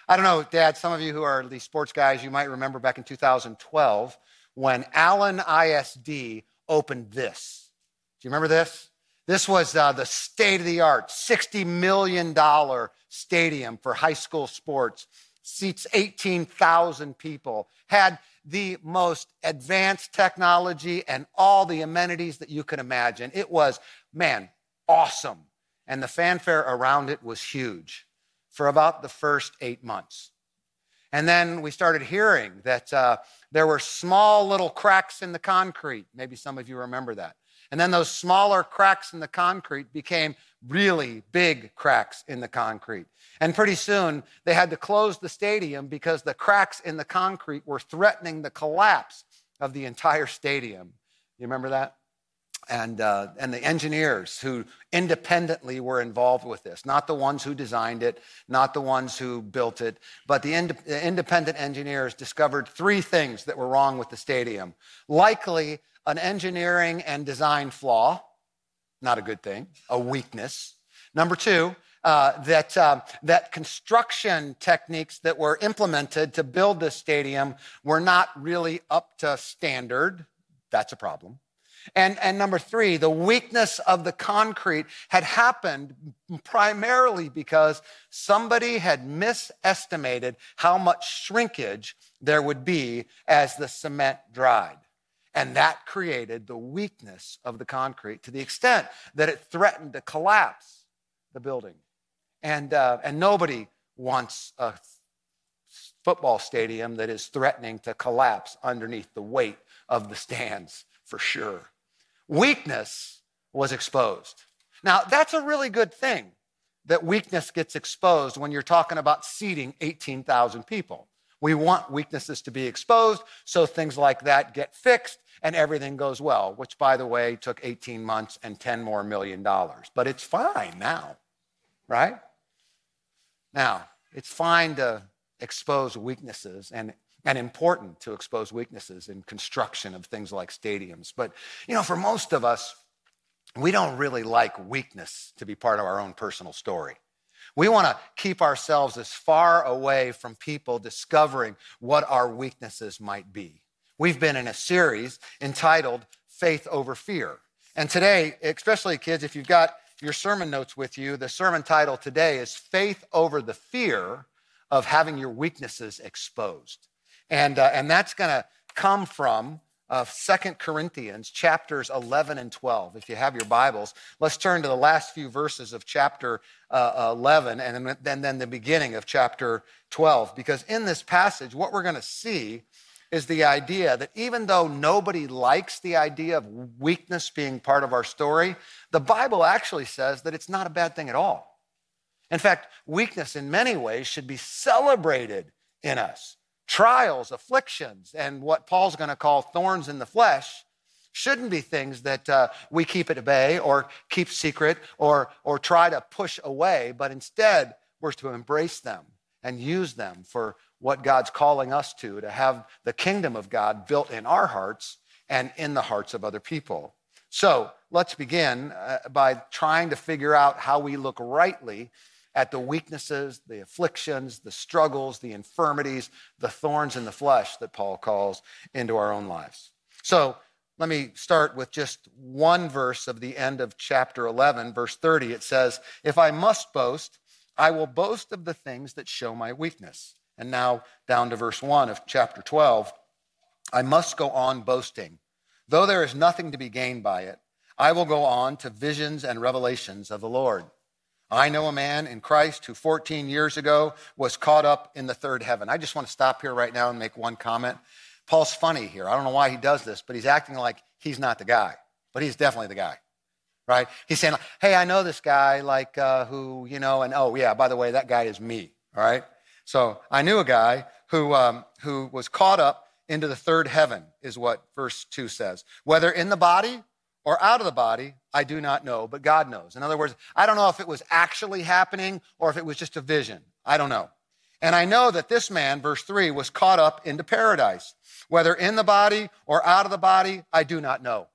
I don't know, Dad, some of you who are these sports guys, you might remember back in 2012 when Allen ISD opened this. Do you remember this? This was the state-of-the-art $60 million stadium for high school sports. Seats 18,000 people. Had the most advanced technology and all the amenities that you can imagine. It was, man, awesome. And the fanfare around it was huge for about the first 8 months. And then we started hearing that there were small little cracks in the concrete. Maybe some of you remember that. And then those smaller cracks in the concrete became really big cracks in the concrete. And pretty soon, they had to close the stadium because the cracks in the concrete were threatening the collapse of the entire stadium. You remember that? And the engineers who independently were involved with this, not the ones who designed it, not the ones who built it, but the independent engineers discovered 3 things that were wrong with the stadium. Likely an engineering and design flaw, not a good thing, a weakness. Number 2, that construction techniques that were implemented to build this stadium were not really up to standard. That's a problem. And number 3, the weakness of the concrete had happened primarily because somebody had misestimated how much shrinkage there would be as the cement dried. And that created the weakness of the concrete to the extent that it threatened to collapse the building. And nobody wants a football stadium that is threatening to collapse underneath the weight of the stands, for sure. Weakness was exposed. Now, that's a really good thing that weakness gets exposed when you're talking about seating 18,000 people. We want weaknesses to be exposed so things like that get fixed and everything goes well, which, by the way, took 18 months and $10 more million. But it's fine now, right? Now, it's fine to expose weaknesses and important to expose weaknesses in construction of things like stadiums. But, for most of us, we don't really like weakness to be part of our own personal story. We want to keep ourselves as far away from people discovering what our weaknesses might be. We've been in a series entitled Faith Over Fear. And today, especially kids, if you've got your sermon notes with you, the sermon title today is Faith Over the Fear of Having Your Weaknesses Exposed. And that's going to come from 2 Corinthians chapters 11 and 12. If you have your Bibles, let's turn to the last few verses of chapter 11 and then the beginning of chapter 12. Because in this passage, what we're going to see is the idea that even though nobody likes the idea of weakness being part of our story, the Bible actually says that it's not a bad thing at all. In fact, weakness in many ways should be celebrated in us. Trials, afflictions, and what Paul's going to call thorns in the flesh shouldn't be things that we keep at bay or keep secret or try to push away, but instead we're to embrace them and use them for what God's calling us to have the kingdom of God built in our hearts and in the hearts of other people. So let's begin by trying to figure out how we look rightly at the weaknesses, the afflictions, the struggles, the infirmities, the thorns in the flesh that Paul calls into our own lives. So let me start with just one verse of the end of chapter 11, verse 30. It says, "If I must boast, I will boast of the things that show my weakness." And now down to verse 1 of chapter 12, "I must go on boasting. Though there is nothing to be gained by it, I will go on to visions and revelations of the Lord. I know a man in Christ who 14 years ago was caught up in the third heaven." I just want to stop here right now and make one comment. Paul's funny here. I don't know why he does this, but he's acting like he's not the guy, but he's definitely the guy, right? He's saying, hey, I know this guy who, and oh yeah, by the way, that guy is me, all right? So I knew a guy who was caught up into the third heaven, is what verse 2 says. Whether in the body or out of the body, I do not know, but God knows. In other words, I don't know if it was actually happening or if it was just a vision. I don't know. And I know that this man, verse 3, was caught up into paradise. Whether in the body or out of the body, I do not know.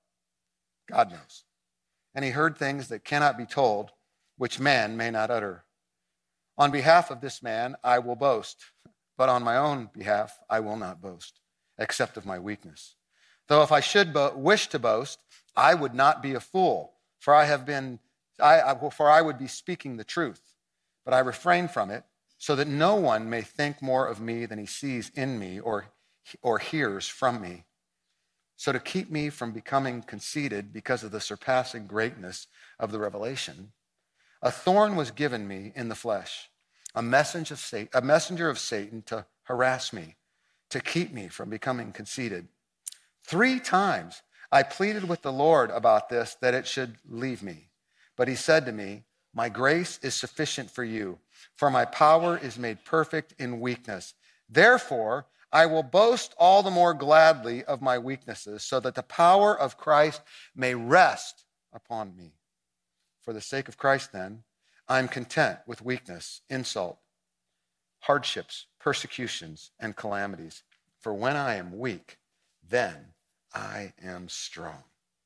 God knows. And he heard things that cannot be told, which man may not utter. On behalf of this man, I will boast, but on my own behalf, I will not boast, except of my weakness. Though if I should wish to boast, I would not be a fool, for I would be speaking the truth. But I refrain from it, so that no one may think more of me than he sees in me or hears from me. So to keep me from becoming conceited because of the surpassing greatness of the revelation, a thorn was given me in the flesh, a messenger of Satan to harass me, to keep me from becoming conceited. 3 times I pleaded with the Lord about this, that it should leave me. But he said to me, my grace is sufficient for you, for my power is made perfect in weakness. Therefore, I will boast all the more gladly of my weaknesses, so that the power of Christ may rest upon me. For the sake of Christ, then, I am content with weakness, insult, hardships, persecutions, and calamities. For when I am weak, then I am strong.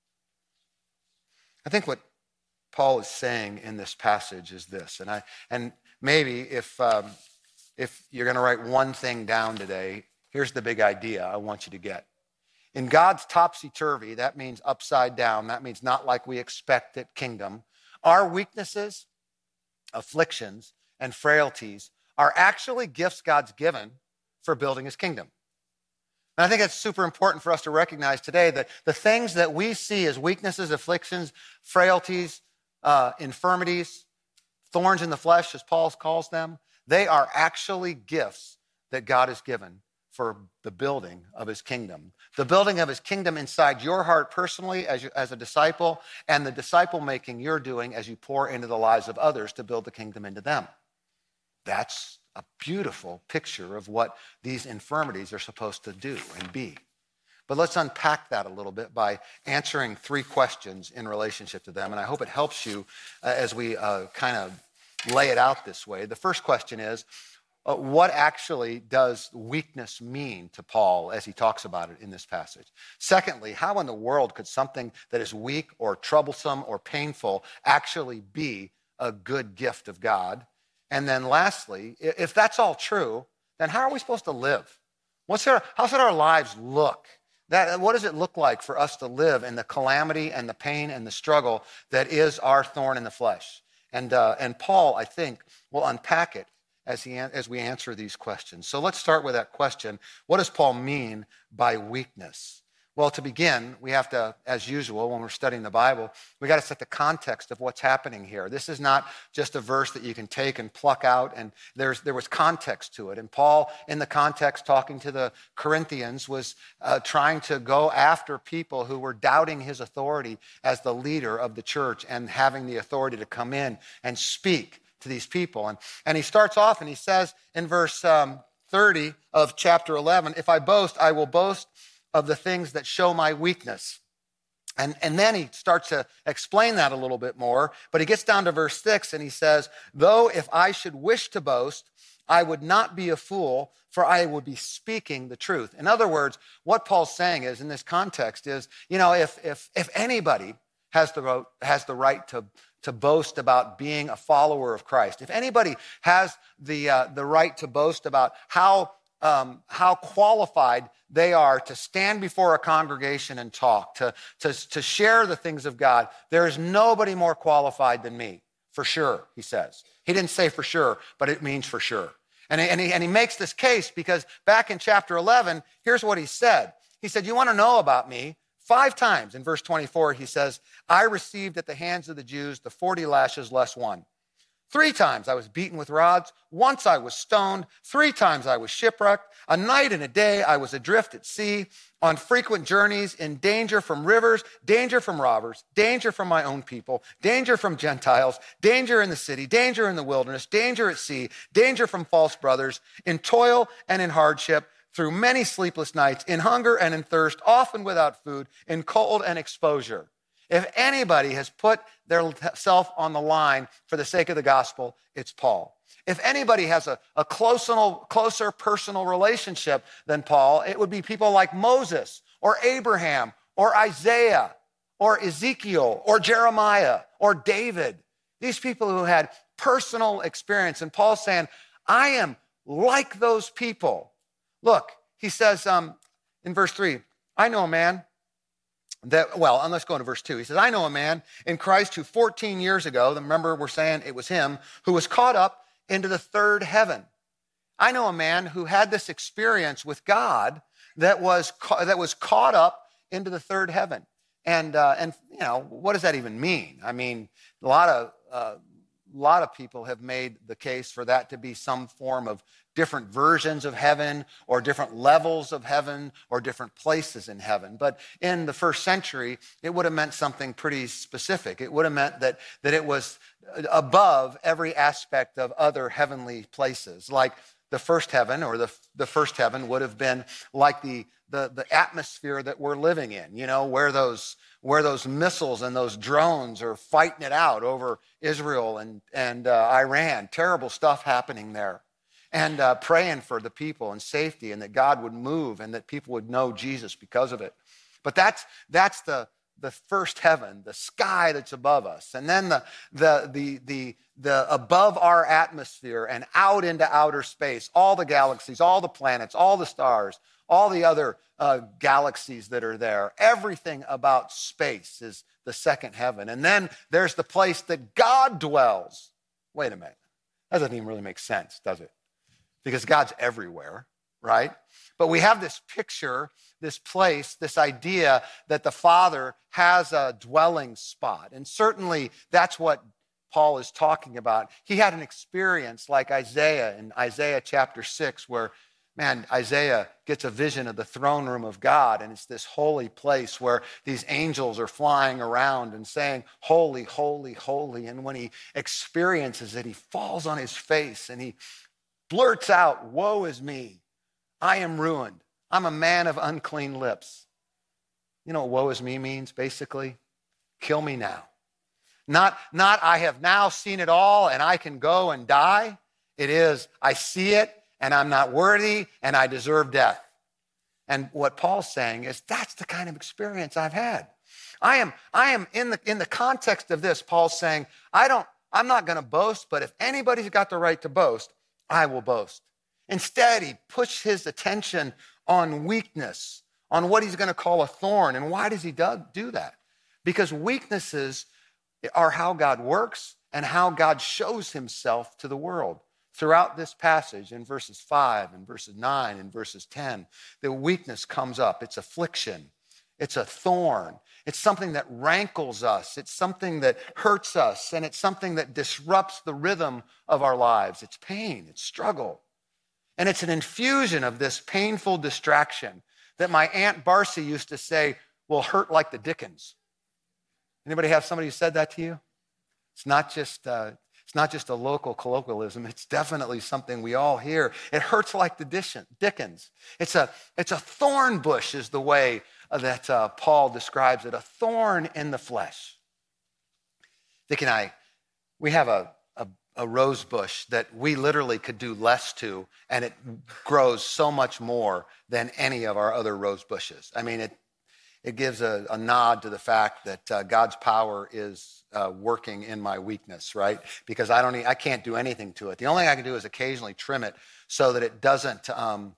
I think what Paul is saying in this passage is this, and maybe if you're going to write one thing down today, here's the big idea I want you to get. In God's topsy-turvy, that means upside down, that means not like we expect at Kingdom, our weaknesses, afflictions, and frailties are actually gifts God's given for building his kingdom. And I think it's super important for us to recognize today that the things that we see as weaknesses, afflictions, frailties, infirmities, thorns in the flesh, as Paul calls them, they are actually gifts that God has given for the building of his kingdom. The building of his kingdom inside your heart personally as a disciple, and the disciple making you're doing as you pour into the lives of others to build the kingdom into them. That's a beautiful picture of what these infirmities are supposed to do and be. But let's unpack that a little bit by answering 3 questions in relationship to them. And I hope it helps you as we kind of lay it out this way. The first question is, what actually does weakness mean to Paul as he talks about it in this passage? Secondly, how in the world could something that is weak or troublesome or painful actually be a good gift of God? And then lastly, if that's all true, then how are we supposed to live? How should our lives look? What does it look like for us to live in the calamity and the pain and the struggle that is our thorn in the flesh? And Paul, I think, will unpack it as we answer these questions. So let's start with that question. What does Paul mean by weakness? Well, to begin, we have to, as usual, when we're studying the Bible, we got to set the context of what's happening here. This is not just a verse that you can take and pluck out, and there was context to it. And Paul, in the context, talking to the Corinthians, was trying to go after people who were doubting his authority as the leader of the church and having the authority to come in and speak to these people. And he starts off and he says in verse 30 of chapter 11, if I boast, I will boast of the things that show my weakness. And then he starts to explain that a little bit more, but he gets down to verse 6 and he says, though if I should wish to boast, I would not be a fool, for I would be speaking the truth. In other words, what Paul's saying is, in this context is, if anybody has the right to boast about being a follower of Christ, if anybody has the right to boast about how qualified they are to stand before a congregation and talk, to share the things of God, there is nobody more qualified than me, for sure, he says. He didn't say for sure, but it means for sure. And he makes this case because back in chapter 11, here's what he said. He said, you want to know about me? 5 times in verse 24, he says, I received at the hands of the Jews the 40 lashes less 1. 3 times I was beaten with rods. Once I was stoned. 3 times I was shipwrecked. A night and a day I was adrift at sea, on frequent journeys, in danger from rivers, danger from robbers, danger from my own people, danger from Gentiles, danger in the city, danger in the wilderness, danger at sea, danger from false brothers, in toil and in hardship, through many sleepless nights, in hunger and in thirst, often without food, in cold and exposure. If anybody has put their self on the line for the sake of the gospel, it's Paul. If anybody has a closer personal relationship than Paul, it would be people like Moses or Abraham or Isaiah or Ezekiel or Jeremiah or David. These people who had personal experience. And Paul's saying, I am like those people. Look, he says in verse 3, I know a man and let's go into verse 2. He says, I know a man in Christ who 14 years ago, remember we're saying it was him, who was caught up into the third heaven. I know a man who had this experience with God that was caught up into the third heaven. And what does that even mean? I mean, a lot of people have made the case for that to be some form of different versions of heaven or different levels of heaven or different places in heaven. But in the first century, it would have meant something pretty specific. It would have meant that it was above every aspect of other heavenly places. Like the first heaven, or the first heaven would have been like the atmosphere that we're living in, where those missiles and those drones are fighting it out over Israel and Iran. Terrible stuff happening there. And praying for the people and safety, and that God would move and that people would know Jesus because of it. But that's the first heaven, the sky that's above us. And then the above our atmosphere and out into outer space, all the galaxies, all the planets, all the stars, all the other galaxies that are there. Everything about space is the second heaven. And then there's the place that God dwells. Wait a minute. That doesn't even really make sense, does it? Because God's everywhere, right? But we have this picture, this place, this idea that the Father has a dwelling spot. And certainly that's what Paul is talking about. He had an experience like Isaiah in Isaiah chapter 6, where, Isaiah gets a vision of the throne room of God, and it's this holy place where these angels are flying around and saying, holy, holy, holy. And when he experiences it, he falls on his face and he blurts out, woe is me. I am ruined. I'm a man of unclean lips. You know what woe is me means, basically? Kill me now. Not I have now seen it all and I can go and die. It is, I see it and I'm not worthy and I deserve death. And what Paul's saying is that's the kind of experience I've had. I am in the context of this, Paul's saying, I'm not going to boast, but if anybody's got the right to boast, I will boast. Instead, he pushed his attention on weakness, on what he's going to call a thorn. And why does he do that? Because weaknesses are how God works and how God shows himself to the world. Throughout this passage, in verses 5 and verses 9 and verses 10, the weakness comes up. It's affliction. It's a thorn. It's something that rankles us. It's something that hurts us. And it's something that disrupts the rhythm of our lives. It's pain. It's struggle. And it's an infusion of this painful distraction that my Aunt Barcy used to say will hurt like the Dickens. Anybody have somebody who said that to you? It's not just a local colloquialism. It's definitely something we all hear. It hurts like the Dickens. It's a thorn bush is the way that Paul describes it, a thorn in the flesh. Dick and I, we have a rose bush that we literally could do less to, and it grows so much more than any of our other rose bushes. I mean, it gives a nod to the fact that God's power is working in my weakness, right? Because I can't do anything to it. The only thing I can do is occasionally trim it so that it doesn't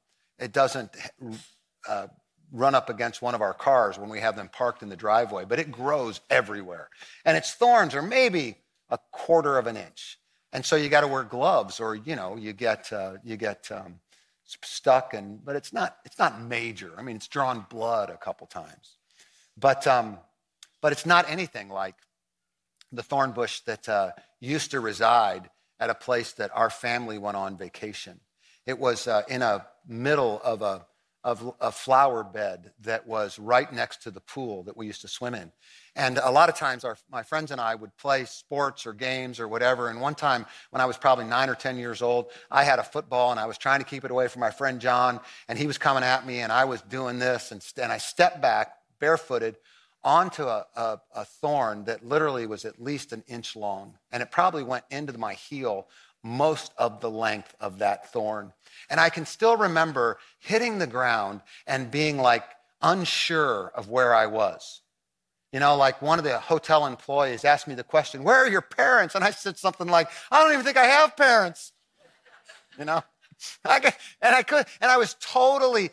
run up against one of our cars when we have them parked in the driveway. But it grows everywhere, and its thorns are maybe a quarter of an inch, and so you got to wear gloves, or you get stuck. But it's not major. I mean, it's drawn blood a couple times. But it's not anything like the thorn bush that used to reside at a place that our family went on vacation. It was in a middle of a flower bed that was right next to the pool that we used to swim in. And a lot of times my friends and I would play sports or games or whatever. And one time when I was probably 9 or 10 years old, I had a football and I was trying to keep it away from my friend John. And he was coming at me and I was doing this. And I stepped back barefooted onto a thorn that literally was at least an inch long. And it probably went into my heel most of the length of that thorn. And I can still remember hitting the ground and being like unsure of where I was. Like one of the hotel employees asked me the question, where are your parents? And I said something like, I don't even think I have parents. I was totally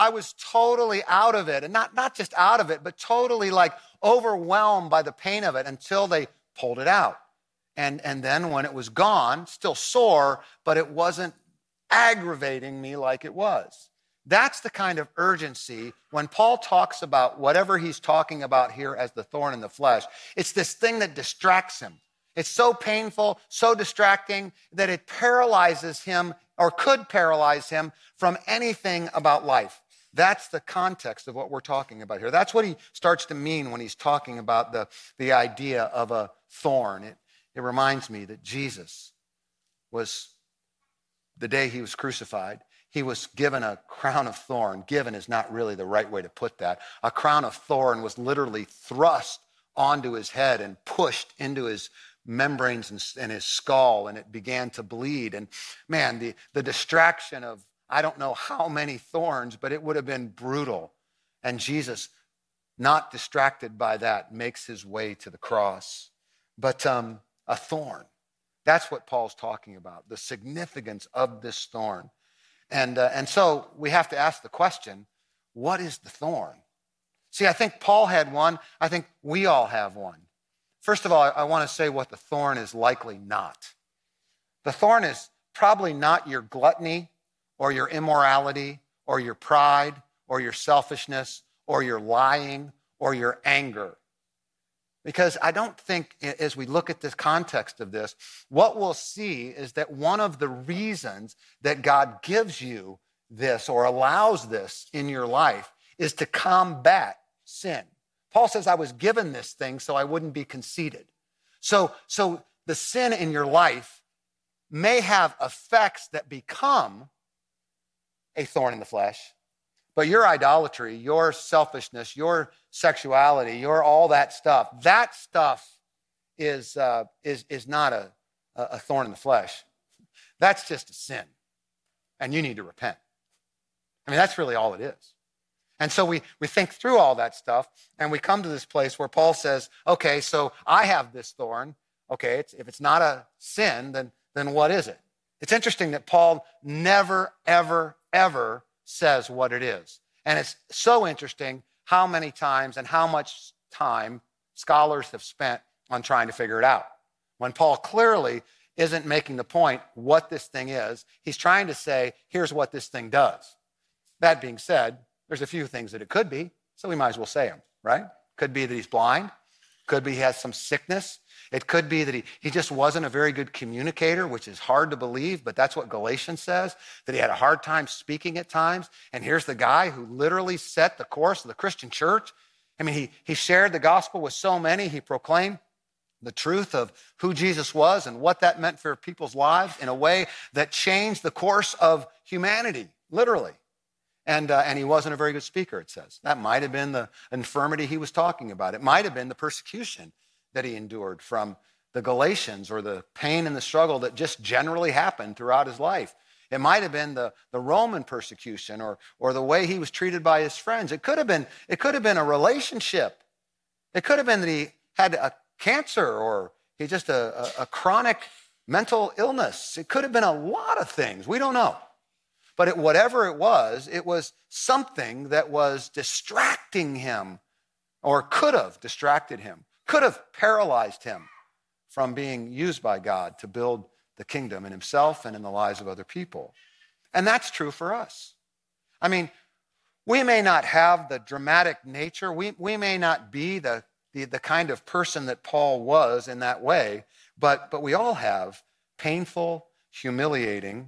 out of it. And not just out of it, but totally like overwhelmed by the pain of it until they pulled it out. And then when it was gone, still sore, but it wasn't aggravating me like it was. That's the kind of urgency when Paul talks about whatever he's talking about here as the thorn in the flesh. It's this thing that distracts him. It's so painful, so distracting that it paralyzes him or could paralyze him from anything about life. That's the context of what we're talking about here. That's what he starts to mean when he's talking about the idea of a thorn. It reminds me that Jesus was, the day he was crucified, he was given a crown of thorn. Given is not really the right way to put that. A crown of thorn was literally thrust onto his head and pushed into his membranes and his skull, and it began to bleed. And man, the distraction of I don't know how many thorns, but it would have been brutal. And Jesus, not distracted by that, makes his way to the cross. But a thorn, that's what Paul's talking about, the significance of this thorn. And so we have to ask the question, what is the thorn? See, I think Paul had one. I think we all have one. First of all, I want to say what the thorn is likely not. The thorn is probably not your gluttony or your immorality or your pride or your selfishness or your lying or your anger. Because I don't think, as we look at this context of this, what we'll see is that one of the reasons that God gives you this or allows this in your life is to combat sin. Paul says, I was given this thing so I wouldn't be conceited. So the sin in your life may have effects that become a thorn in the flesh, but your idolatry, your selfishness, your sexuality, your all that stuff is not a thorn in the flesh. That's just a sin, and you need to repent. I mean, that's really all it is. And so we think through all that stuff, and we come to this place where Paul says, okay, so I have this thorn. Okay, if it's not a sin, then what is it? It's interesting that Paul never, ever, ever says what it is. And it's so interesting how many times and how much time scholars have spent on trying to figure it out. When Paul clearly isn't making the point what this thing is, he's trying to say, here's what this thing does. That being said, there's a few things that it could be, so we might as well say them, right? Could be that he's blind. Could be he has some sickness. It could be that he just wasn't a very good communicator, which is hard to believe, but that's what Galatians says, that he had a hard time speaking at times. And here's the guy who literally set the course of the Christian church. I mean, he shared the gospel with so many. He proclaimed the truth of who Jesus was and what that meant for people's lives in a way that changed the course of humanity, literally. And he wasn't a very good speaker, it says. That might have been the infirmity he was talking about. It might have been the persecution that he endured from the Galatians, or the pain and the struggle that just generally happened throughout his life. It might have been the Roman persecution or the way he was treated by his friends. It could have been a relationship. It could have been that he had a cancer, or he just a chronic mental illness. It could have been a lot of things. We don't know. But whatever it was something that was distracting him, or could have distracted him, could have paralyzed him from being used by God to build the kingdom in himself and in the lives of other people. And that's true for us. I mean, we may not have the dramatic nature. We may not be the kind of person that Paul was in that way, but we all have painful, humiliating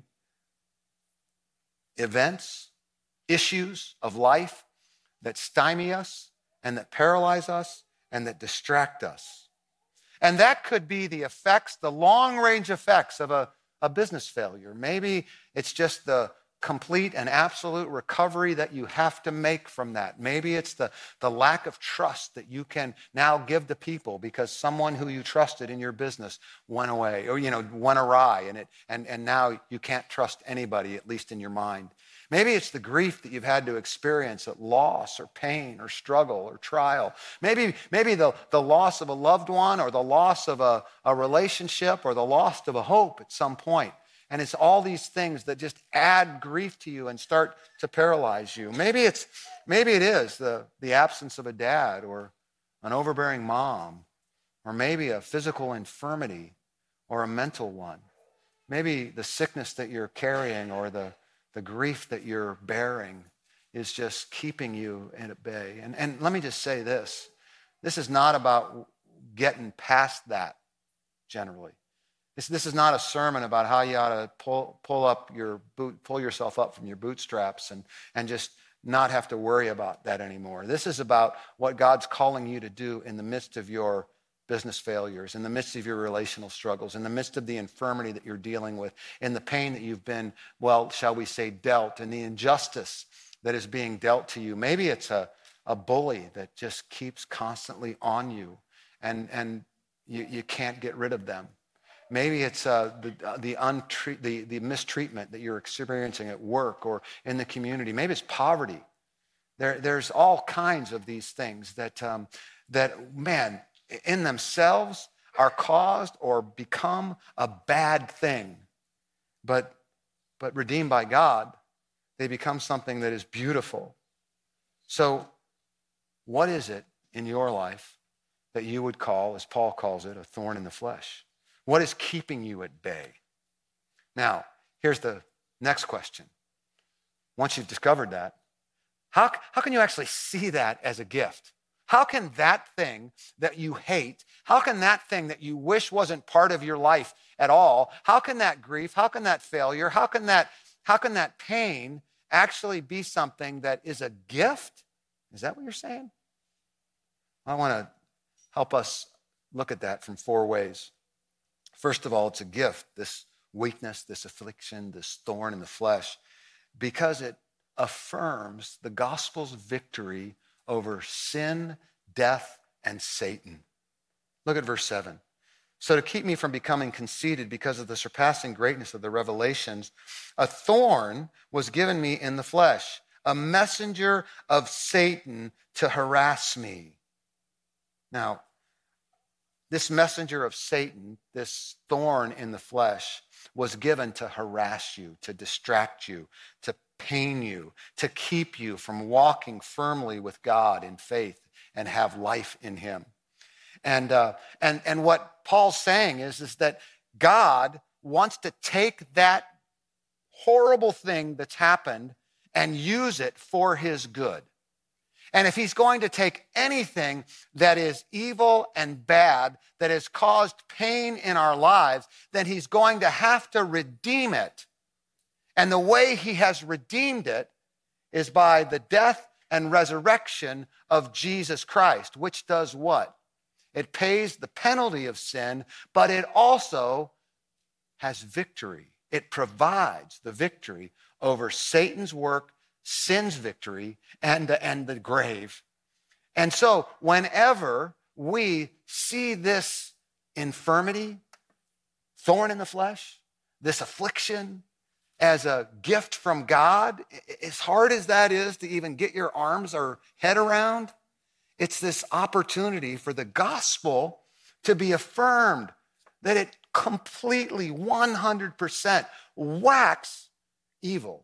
events, issues of life that stymie us and that paralyze us and that distract us. And that could be the effects, the long-range effects of a business failure. Maybe it's just the complete and absolute recovery that you have to make from that. Maybe it's the lack of trust that you can now give to people because someone who you trusted in your business went away or, went awry and now you can't trust anybody, at least in your mind. Maybe it's the grief that you've had to experience at loss or pain or struggle or trial. Maybe the loss of a loved one or the loss of a relationship or the loss of a hope at some point. And it's all these things that just add grief to you and start to paralyze you. Maybe it is the absence of a dad or an overbearing mom, or maybe a physical infirmity or a mental one. Maybe the sickness that you're carrying or the grief that you're bearing is just keeping you at bay. And let me just say this. This is not about getting past that generally. This is not a sermon about how you ought to pull yourself up from your bootstraps and just not have to worry about that anymore. This is about what God's calling you to do in the midst of your business failures, in the midst of your relational struggles, in the midst of the infirmity that you're dealing with, in the pain that you've been, shall we say, dealt, and the injustice that is being dealt to you. Maybe it's a bully that just keeps constantly on you and you can't get rid of them. Maybe it's the mistreatment that you're experiencing at work or in the community. Maybe it's poverty. There's all kinds of these things that in themselves are caused or become a bad thing. But redeemed by God, they become something that is beautiful. So what is it in your life that you would call, as Paul calls it, a thorn in the flesh? What is keeping you at bay? Now, here's the next question. Once you've discovered that, how can you actually see that as a gift? How can that thing that you hate, how can that thing that you wish wasn't part of your life at all, how can that grief, how can that failure, how can that pain actually be something that is a gift? Is that what you're saying? I want to help us look at that from 4 ways. First of all, it's a gift, this weakness, this affliction, this thorn in the flesh, because it affirms the gospel's victory over sin, death, and Satan. Look at verse 7. So to keep me from becoming conceited because of the surpassing greatness of the revelations, a thorn was given me in the flesh, a messenger of Satan to harass me. Now, this messenger of Satan, this thorn in the flesh, was given to harass you, to distract you, to pain you, to keep you from walking firmly with God in faith and have life in him. And what Paul's saying is that God wants to take that horrible thing that's happened and use it for his good. And if he's going to take anything that is evil and bad, that has caused pain in our lives, then he's going to have to redeem it. And the way he has redeemed it is by the death and resurrection of Jesus Christ, which does what? It pays the penalty of sin, but it also has victory. It provides the victory over Satan's work, sin's victory, and the grave. And so whenever we see this infirmity, thorn in the flesh, this affliction as a gift from God, as hard as that is to even get your arms or head around, it's this opportunity for the gospel to be affirmed, that it completely 100% whacks evil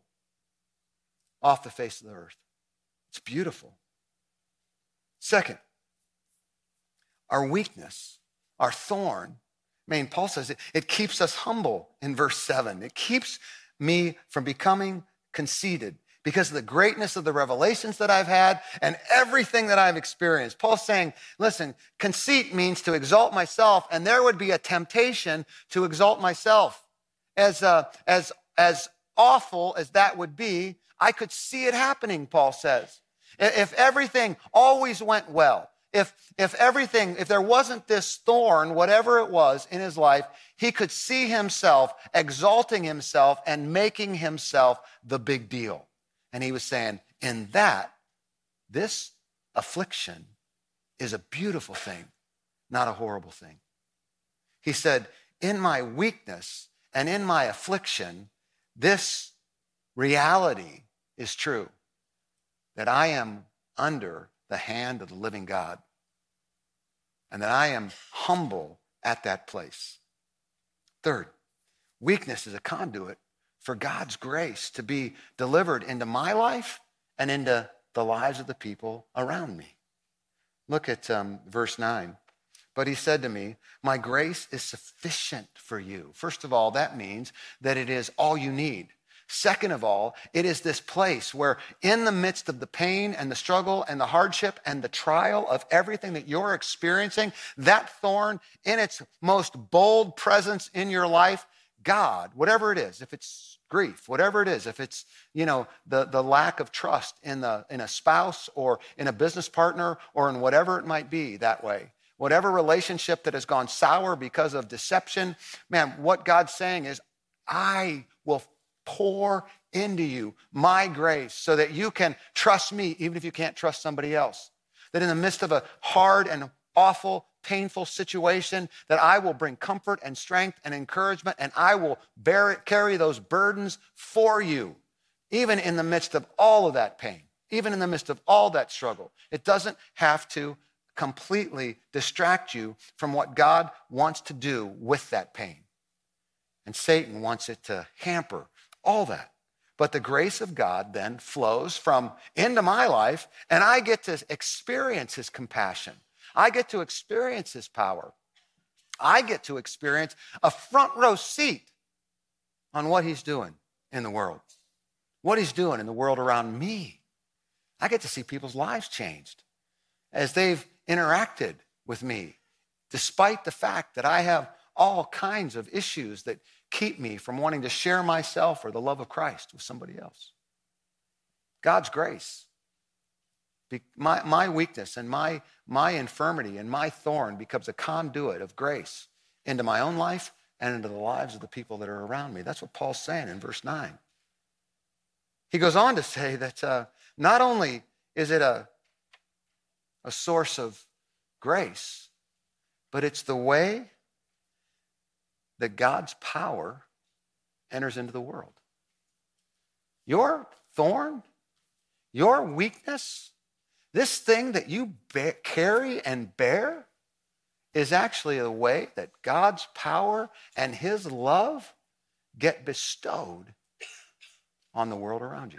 off the face of the earth. It's beautiful. Second, our weakness, our thorn, Paul says it keeps us humble in verse 7. It keeps me from becoming conceited because of the greatness of the revelations that I've had and everything that I've experienced. Paul's saying, listen, conceit means to exalt myself, and there would be a temptation to exalt myself. As awful as that would be, I could see it happening, Paul says. If everything always went well, if there wasn't this thorn, whatever it was in his life, he could see himself exalting himself and making himself the big deal. And he was saying, in that, this affliction is a beautiful thing, not a horrible thing. He said, in my weakness and in my affliction, this reality is true, that I am under the hand of the living God, and that I am humble at that place. Third, weakness is a conduit for God's grace to be delivered into my life and into the lives of the people around me. Look at verse 9. But he said to me, my grace is sufficient for you. First of all, that means that it is all you need. Second of all, it is this place where in the midst of the pain and the struggle and the hardship and the trial of everything that you're experiencing, that thorn in its most bold presence in your life, God, whatever it is, if it's grief, whatever it is, if it's, the lack of trust in a spouse or in a business partner or in whatever it might be that way, whatever relationship that has gone sour because of deception, man, what God's saying is, I will pour into you my grace so that you can trust me even if you can't trust somebody else. That in the midst of a hard and awful, painful situation, that I will bring comfort and strength and encouragement, and I will carry those burdens for you, even in the midst of all of that pain, even in the midst of all that struggle. It doesn't have to completely distract you from what God wants to do with that pain. And Satan wants it to hamper all that. But the grace of God then flows from into my life, and I get to experience his compassion. I get to experience his power. I get to experience a front row seat on what he's doing in the world, what he's doing in the world around me. I get to see people's lives changed as they've interacted with me, despite the fact that I have all kinds of issues that keep me from wanting to share myself or the love of Christ with somebody else. God's grace. My weakness and my infirmity and my thorn becomes a conduit of grace into my own life and into the lives of the people that are around me. That's what Paul's saying in verse 9. He goes on to say that not only is it a source of grace, but it's the way that God's power enters into the world. Your thorn, your weakness, this thing that you carry and bear is actually a way that God's power and his love get bestowed on the world around you.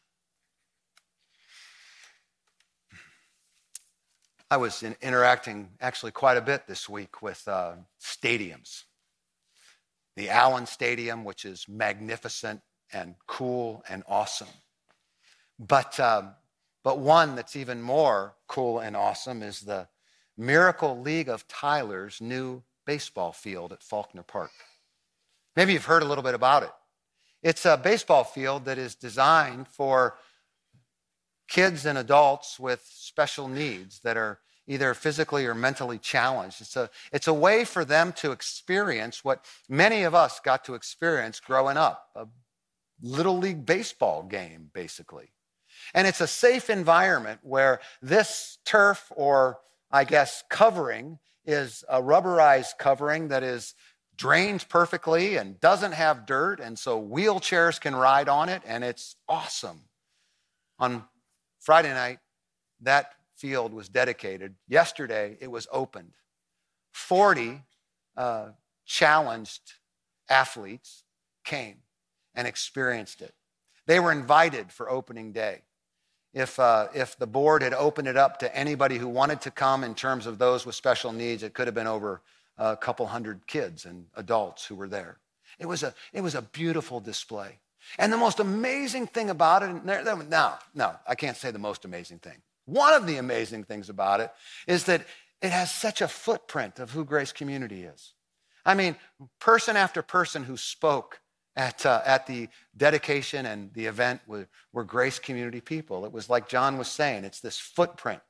I was interacting actually quite a bit this week with stadiums. The Allen Stadium, which is magnificent and cool and awesome. But one that's even more cool and awesome is the Miracle League of Tyler's new baseball field at Faulkner Park. Maybe you've heard a little bit about it. It's a baseball field that is designed for kids and adults with special needs that are either physically or mentally challenged. It's a way for them to experience what many of us got to experience growing up, a little league baseball game, basically. And it's a safe environment where this turf, or I guess covering, is a rubberized covering that is drained perfectly and doesn't have dirt, and so wheelchairs can ride on it, and it's awesome. On Friday night, that field was dedicated. Yesterday, it was opened. 40 challenged athletes came and experienced it. They were invited for opening day. If the board had opened it up to anybody who wanted to come in terms of those with special needs, it could have been over a couple hundred kids and adults who were there. It was a beautiful display. And the most amazing thing about it, no, I can't say the most amazing thing. One of the amazing things about it is that it has such a footprint of who Grace Community is. I mean, person after person who spoke at the dedication and the event were Grace Community people. It was like John was saying, it's this footprint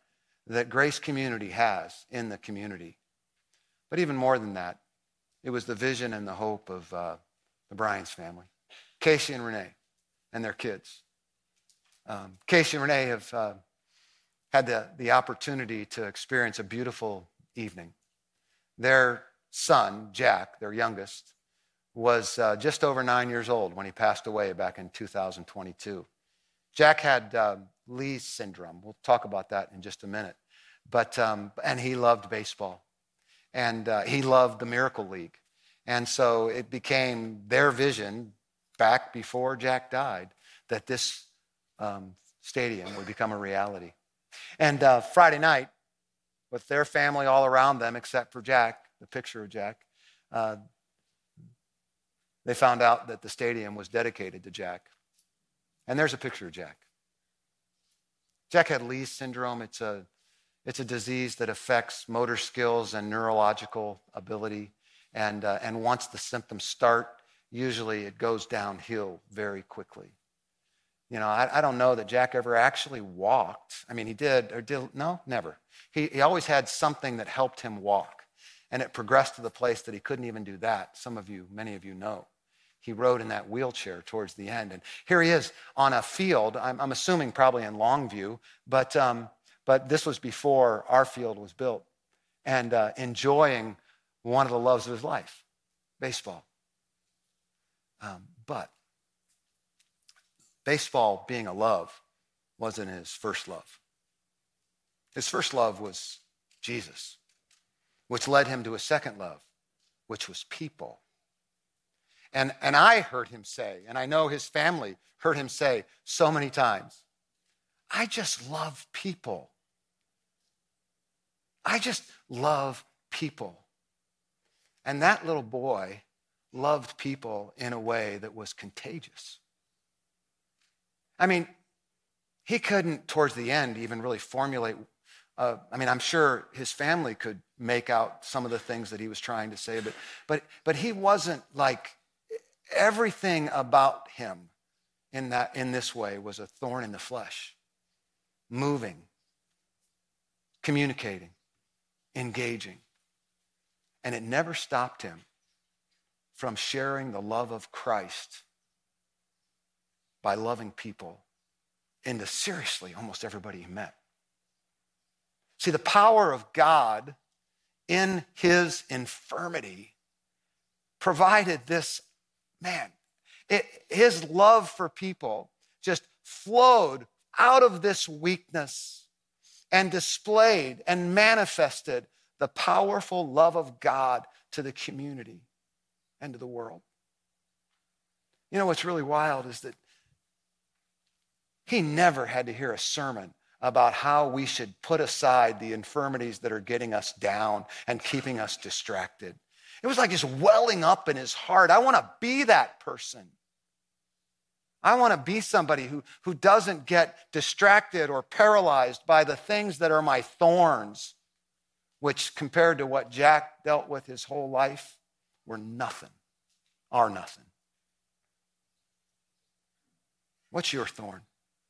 that Grace Community has in the community. But even more than that, it was the vision and the hope of the Bryans family, Casey and Renee and their kids. Casey and Renee have had the opportunity to experience a beautiful evening. Their son, Jack, their youngest, was just over 9 years old when he passed away back in 2022. Jack had Lee's syndrome. We'll talk about that in just a minute. And he loved baseball. And he loved the Miracle League. And so it became their vision back before Jack died that this stadium would become a reality. And Friday night, with their family all around them, except for Jack, the picture of Jack, they found out that the stadium was dedicated to Jack. And there's a picture of Jack. Jack had Lee's syndrome. It's a disease that affects motor skills and neurological ability. And once the symptoms start, usually it goes downhill very quickly. You know, I don't know that Jack ever actually walked. I mean, he did, no, never. He always had something that helped him walk. And it progressed to the place that he couldn't even do that. Many of you know. He rode in that wheelchair towards the end. And here he is on a field, I'm assuming probably in Longview, but this was before our field was built, and enjoying one of the loves of his life, baseball. But baseball being a love wasn't his first love. His first love was Jesus, which led him to a second love, which was people. And I heard him say, and I know his family heard him say so many times, I just love people. I just love people. And that little boy loved people in a way that was contagious. I mean, he couldn't, towards the end, even really formulate. I'm sure his family could make out some of the things that he was trying to say, but he wasn't like, everything about him in this way was a thorn in the flesh. Moving, communicating, engaging. And it never stopped him from sharing the love of Christ by loving people into seriously almost everybody he met. See, the power of God in his infirmity provided this, his love for people just flowed out of this weakness and displayed and manifested the powerful love of God to the community and to the world. You know what's really wild is that he never had to hear a sermon about how we should put aside the infirmities that are getting us down and keeping us distracted. It was like just welling up in his heart. I want to be that person. I want to be somebody who doesn't get distracted or paralyzed by the things that are my thorns, which compared to what Jack dealt with his whole life were nothing, are nothing. What's your thorn?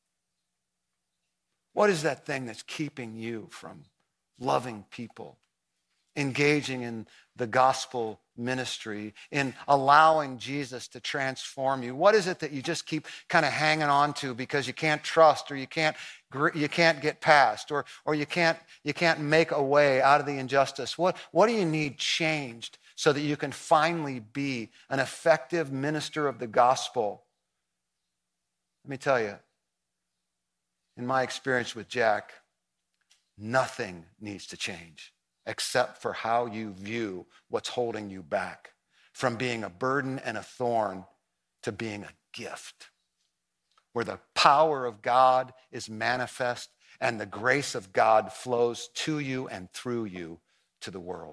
What is that thing that's keeping you from loving people, engaging in the gospel ministry, in allowing Jesus to transform you? What is it that you just keep kind of hanging on to because you can't trust, or you can't get past, or you can't make a way out of the injustice? What do you need changed so that you can finally be an effective minister of the gospel? Let me tell you, in my experience with Jack, nothing needs to change except for how you view what's holding you back from being a burden and a thorn to being a gift, where the power of God is manifest and the grace of God flows to you and through you to the world.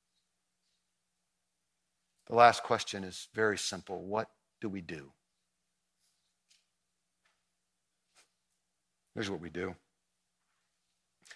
The last question is very simple. What do we do? Here's what we do.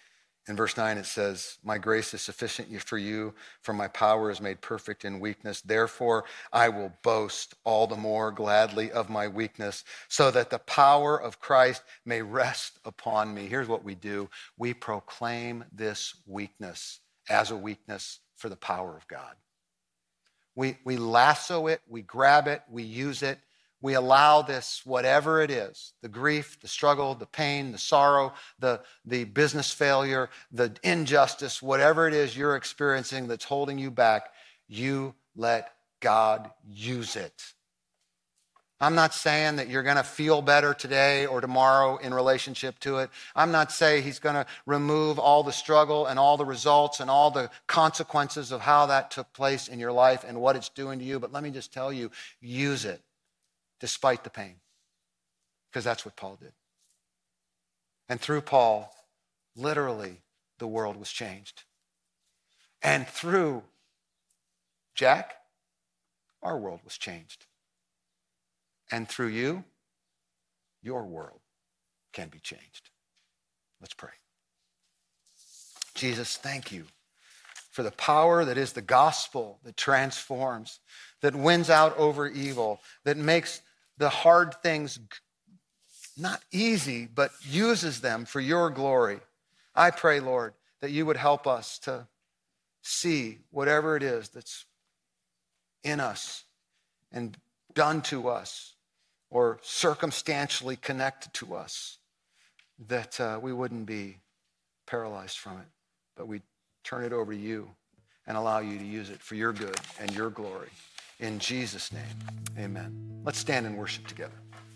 In verse 9, it says, my grace is sufficient for you, for my power is made perfect in weakness. Therefore, I will boast all the more gladly of my weakness, so that the power of Christ may rest upon me. Here's what we do. We proclaim this weakness as a weakness for the power of God. We lasso it, we grab it, we use it. We allow this, whatever it is, the grief, the struggle, the pain, the sorrow, the business failure, the injustice, whatever it is you're experiencing that's holding you back, you let God use it. I'm not saying that you're going to feel better today or tomorrow in relationship to it. I'm not saying he's going to remove all the struggle and all the results and all the consequences of how that took place in your life and what it's doing to you. But let me just tell you, use it. Despite the pain, because that's what Paul did. And through Paul, literally, the world was changed. And through Jack, our world was changed. And through you, your world can be changed. Let's pray. Jesus, thank you for the power that is the gospel that transforms, that wins out over evil, that makes the hard things not easy, but uses them for your glory. I pray, Lord, that you would help us to see whatever it is that's in us and done to us or circumstantially connected to us, that we wouldn't be paralyzed from it, but we'd turn it over to you and allow you to use it for your good and your glory. In Jesus' name, amen. Let's stand and worship together.